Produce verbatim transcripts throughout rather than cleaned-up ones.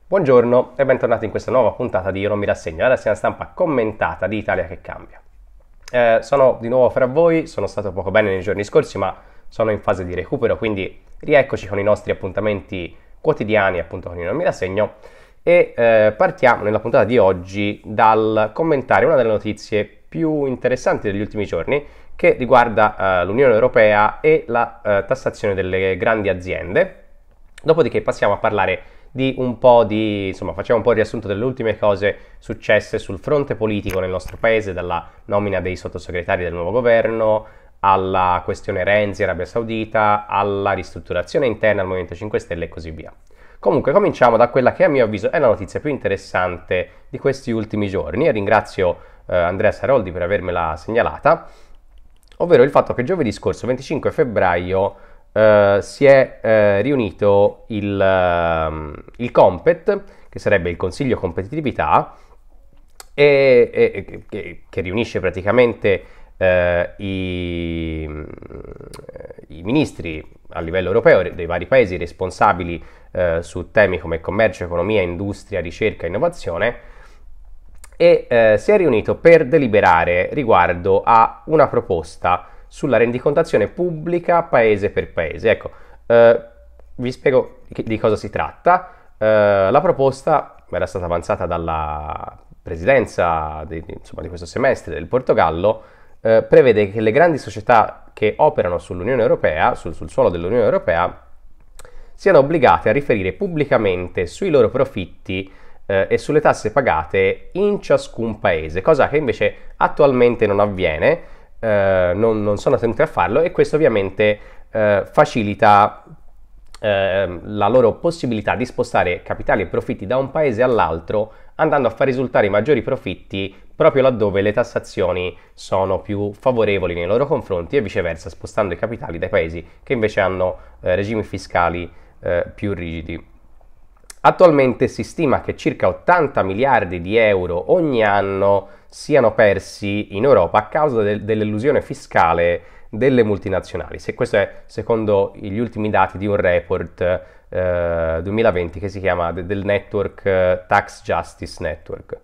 Buongiorno e bentornati in questa nuova puntata di Io non mi rassegno, la rassegna stampa commentata di Italia che cambia. Eh, sono di nuovo fra voi, sono stato poco bene nei giorni scorsi, ma sono in fase di recupero, quindi rieccoci con i nostri appuntamenti quotidiani, appunto con Io non mi rassegno, e eh, partiamo nella puntata di oggi dal commentare una delle notizie più interessanti degli ultimi giorni, che riguarda eh, l'Unione Europea e la eh, tassazione delle grandi aziende. Dopodiché passiamo a parlare di un po' di, insomma, facciamo un po' il riassunto delle ultime cose successe sul fronte politico nel nostro paese, dalla nomina dei sottosegretari del nuovo governo, alla questione Renzi, Arabia Saudita, alla ristrutturazione interna al Movimento cinque Stelle e così via. Comunque cominciamo da quella che a mio avviso è la notizia più interessante di questi ultimi giorni e ringrazio eh, Andrea Saroldi per avermela segnalata, ovvero il fatto che giovedì scorso, venticinque febbraio, Uh, si è uh, riunito il, uh, il COMPET, che sarebbe il Consiglio Competitività, e, e, che, che riunisce praticamente uh, i, i ministri a livello europeo dei vari paesi responsabili uh, su temi come commercio, economia, industria, ricerca e innovazione, e uh, si è riunito per deliberare riguardo a una proposta sulla rendicontazione pubblica paese per paese. Ecco, eh, vi spiego di cosa si tratta. Eh, la proposta era stata avanzata dalla presidenza di, insomma, di questo semestre del Portogallo, eh, prevede che le grandi società che operano sull'Unione Europea, sul, sul suolo dell'Unione Europea, siano obbligate a riferire pubblicamente sui loro profitti eh, e sulle tasse pagate in ciascun paese, cosa che invece attualmente non avviene. Uh, non, non sono tenuti a farlo, e questo ovviamente uh, facilita uh, la loro possibilità di spostare capitali e profitti da un paese all'altro, andando a far risultare i maggiori profitti proprio laddove le tassazioni sono più favorevoli nei loro confronti, e viceversa, spostando i capitali dai paesi che invece hanno uh, regimi fiscali uh, più rigidi. Attualmente si stima che circa ottanta miliardi di euro ogni anno siano persi in Europa a causa de- dell'elusione fiscale delle multinazionali. Se questo è secondo gli ultimi dati di un report eh, duemilaventi che si chiama de- del network eh, Tax Justice Network.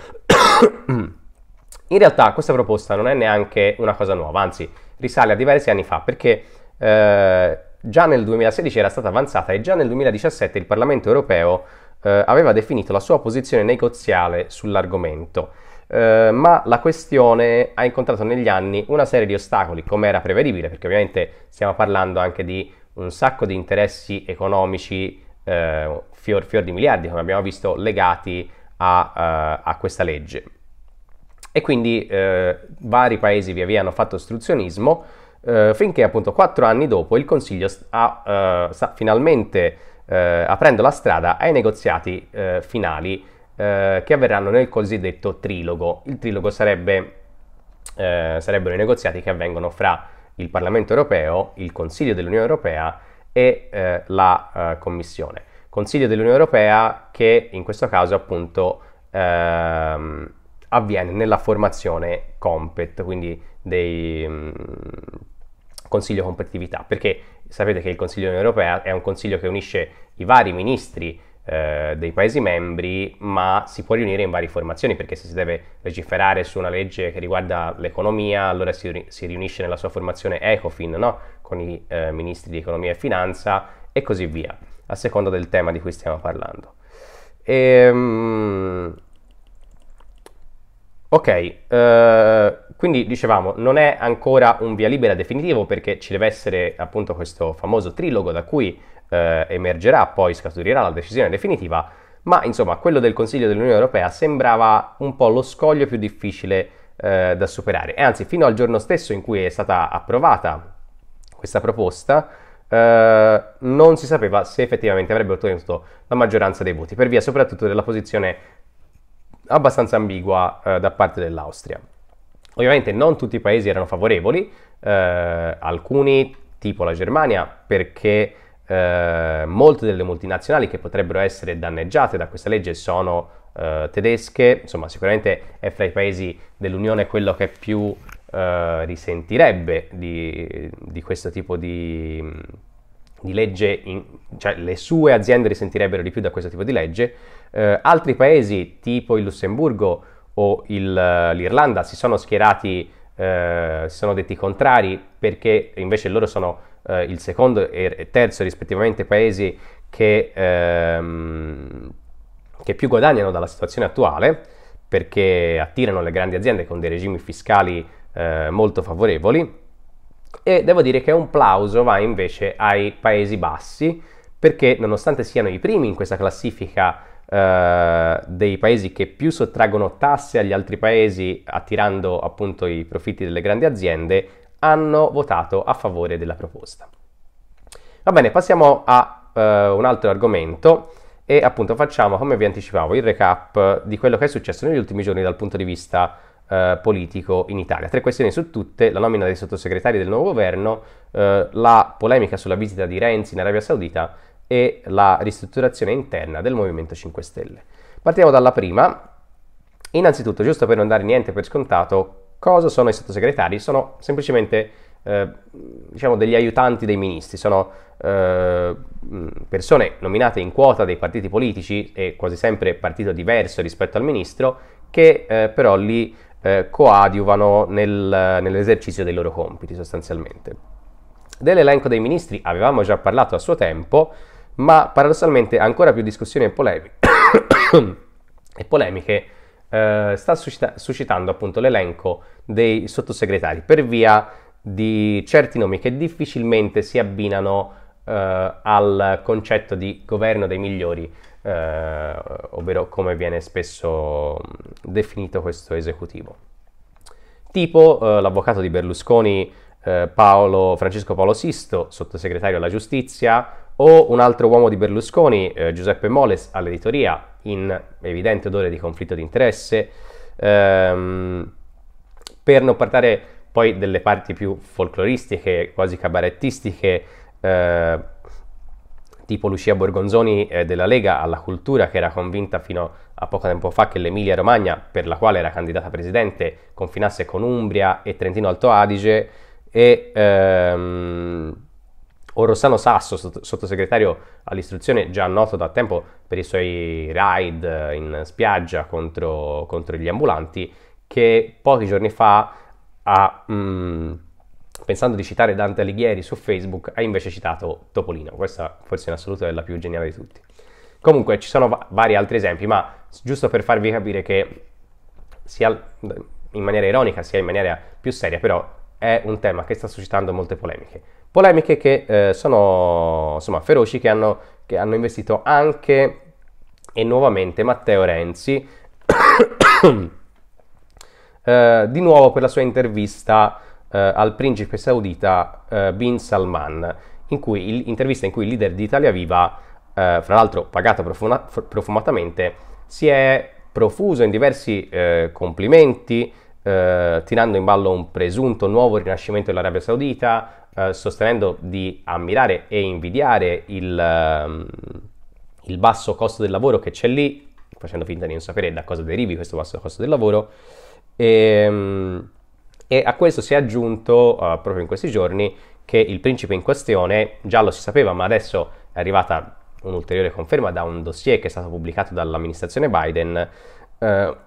In realtà questa proposta non è neanche una cosa nuova, anzi risale a diversi anni fa, perché eh, già nel duemilasedici era stata avanzata e già nel duemiladiciassette il Parlamento europeo eh, aveva definito la sua posizione negoziale sull'argomento. Uh, ma la questione ha incontrato negli anni una serie di ostacoli, come era prevedibile, perché ovviamente stiamo parlando anche di un sacco di interessi economici, uh, fior, fior di miliardi, come abbiamo visto, legati a, uh, a questa legge. E quindi uh, vari paesi via via hanno fatto ostruzionismo, uh, finché appunto quattro anni dopo il Consiglio sta, uh, sta finalmente uh, aprendo la strada ai negoziati uh, finali, Eh, che avverranno nel cosiddetto trilogo. Il trilogo sarebbe, eh, sarebbero i negoziati che avvengono fra il Parlamento europeo, il Consiglio dell'Unione Europea e eh, la eh, Commissione. Consiglio dell'Unione Europea che in questo caso appunto ehm, avviene nella formazione COMPET, quindi dei mh, Consiglio Competitività, perché sapete che il Consiglio dell'Unione Europea è un consiglio che unisce i vari ministri Eh, dei Paesi membri, ma si può riunire in varie formazioni, perché se si deve legiferare su una legge che riguarda l'economia, allora si, si riunisce nella sua formazione ECOFIN, no? Con i eh, ministri di economia e finanza e così via, a seconda del tema di cui stiamo parlando. Ehm... Ok, eh, quindi dicevamo, non è ancora un via libera definitivo, perché ci deve essere appunto questo famoso trilogo da cui eh, emergerà, poi scaturirà la decisione definitiva, ma insomma quello del Consiglio dell'Unione Europea sembrava un po' lo scoglio più difficile eh, da superare, e anzi fino al giorno stesso in cui è stata approvata questa proposta eh, non si sapeva se effettivamente avrebbe ottenuto la maggioranza dei voti, per via soprattutto della posizione abbastanza ambigua eh, da parte dell'Austria. Ovviamente non tutti i paesi erano favorevoli, eh, alcuni, tipo la Germania, perché eh, molte delle multinazionali che potrebbero essere danneggiate da questa legge sono eh, tedesche, insomma sicuramente è fra i paesi dell'Unione quello che più eh, risentirebbe di, di questo tipo di, di legge, in, cioè le sue aziende risentirebbero di più da questo tipo di legge. Eh, altri paesi, tipo il Lussemburgo o il, l'Irlanda, si sono schierati, eh, si sono detti contrari, perché invece loro sono eh, il secondo e terzo rispettivamente paesi che, ehm, che più guadagnano dalla situazione attuale, perché attirano le grandi aziende con dei regimi fiscali eh, molto favorevoli. E devo dire che un plauso va invece ai Paesi Bassi, perché nonostante siano i primi in questa classifica eh, dei paesi che più sottraggono tasse agli altri paesi, attirando appunto i profitti delle grandi aziende, hanno votato a favore della proposta. Va bene, passiamo a eh, un altro argomento e appunto facciamo, come vi anticipavo, il recap di quello che è successo negli ultimi giorni dal punto di vista eh, politico in Italia. Tre questioni su tutte: la nomina dei sottosegretari del nuovo governo, eh, la polemica sulla visita di Renzi in Arabia Saudita e la ristrutturazione interna del Movimento cinque Stelle. Partiamo dalla prima. Innanzitutto, giusto per non dare niente per scontato, cosa sono i sottosegretari? Sono semplicemente eh, diciamo degli aiutanti dei ministri, sono eh, persone nominate in quota dei partiti politici e quasi sempre partito diverso rispetto al ministro, che eh, però li eh, coadiuvano nel, nell'esercizio dei loro compiti sostanzialmente. Dell'elenco dei ministri avevamo già parlato a suo tempo, ma paradossalmente ancora più discussioni e polemiche, e polemiche eh, sta suscita- suscitando appunto l'elenco dei sottosegretari per via di certi nomi che difficilmente si abbinano eh, al concetto di governo dei migliori, eh, ovvero come viene spesso definito questo esecutivo. Tipo eh, l'avvocato di Berlusconi, eh, Paolo, Francesco Paolo Sisto, sottosegretario alla giustizia, o un altro uomo di Berlusconi, eh, Giuseppe Moles, all'editoria, in evidente odore di conflitto di interesse, ehm, per non parlare poi delle parti più folcloristiche, quasi cabarettistiche, eh, tipo Lucia Borgonzoni eh, della Lega alla Cultura, che era convinta fino a poco tempo fa che l'Emilia Romagna, per la quale era candidata presidente, confinasse con Umbria e Trentino Alto Adige, e ehm, o Rossano Sasso, sottosegretario all'istruzione, già noto da tempo per i suoi raid in spiaggia contro, contro gli ambulanti, che pochi giorni fa ha, mh, pensando di citare Dante Alighieri su Facebook, ha invece citato Topolino. Questa forse in assoluto è la più geniale di tutti. Comunque ci sono va- vari altri esempi, ma giusto per farvi capire che sia in maniera ironica sia in maniera più seria, però è un tema che sta suscitando molte polemiche. Polemiche che eh, sono insomma feroci, che hanno, che hanno investito anche e nuovamente Matteo Renzi, eh, di nuovo per la sua intervista eh, al principe saudita eh, Bin Salman, in cui, il, intervista in cui il leader di Italia Viva, eh, fra l'altro pagato profuma, profumatamente, si è profuso in diversi eh, complimenti, eh, tirando in ballo un presunto nuovo rinascimento dell'Arabia Saudita, Uh, sostenendo di ammirare e invidiare il, um, il basso costo del lavoro che c'è lì, facendo finta di non sapere da cosa derivi questo basso costo del lavoro, e, um, e a questo si è aggiunto uh, proprio in questi giorni che il principe in questione, già lo si sapeva, ma adesso è arrivata un'ulteriore conferma da un dossier che è stato pubblicato dall'amministrazione Biden, uh,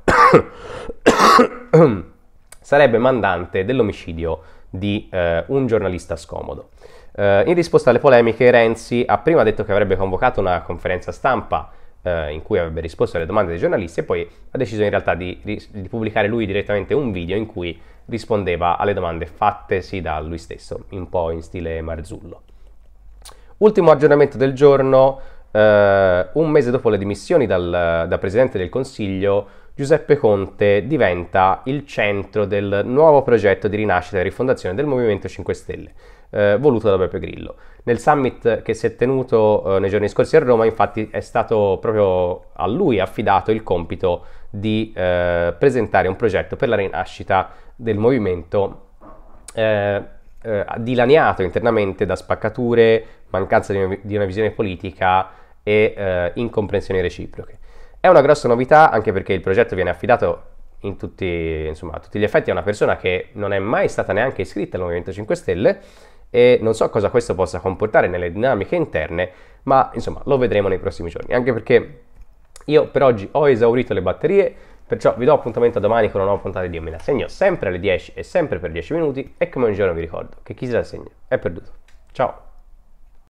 sarebbe mandante dell'omicidio di eh, un giornalista scomodo. Eh, in risposta alle polemiche, Renzi ha prima detto che avrebbe convocato una conferenza stampa eh, in cui avrebbe risposto alle domande dei giornalisti, e poi ha deciso in realtà di, di pubblicare lui direttamente un video in cui rispondeva alle domande fattesi da lui stesso, un po' in stile Marzullo. Ultimo aggiornamento del giorno: eh, un mese dopo le dimissioni dal, da Presidente del Consiglio, Giuseppe Conte diventa il centro del nuovo progetto di rinascita e rifondazione del Movimento cinque Stelle, eh, voluto da Beppe Grillo. Nel summit che si è tenuto eh, nei giorni scorsi a Roma, infatti, è stato proprio a lui affidato il compito di eh, presentare un progetto per la rinascita del movimento, eh, eh, dilaniato internamente da spaccature, mancanza di una, di una visione politica e eh, incomprensioni reciproche. È una grossa novità, anche perché il progetto viene affidato in tutti, insomma, a tutti gli effetti a una persona che non è mai stata neanche iscritta al Movimento cinque Stelle, e non so cosa questo possa comportare nelle dinamiche interne, ma insomma lo vedremo nei prossimi giorni, anche perché io per oggi ho esaurito le batterie, perciò vi do appuntamento a domani con una nuova puntata di Io me la segno, sempre alle dieci e sempre per dieci minuti, e come ogni giorno vi ricordo che chi se la segna è perduto. Ciao!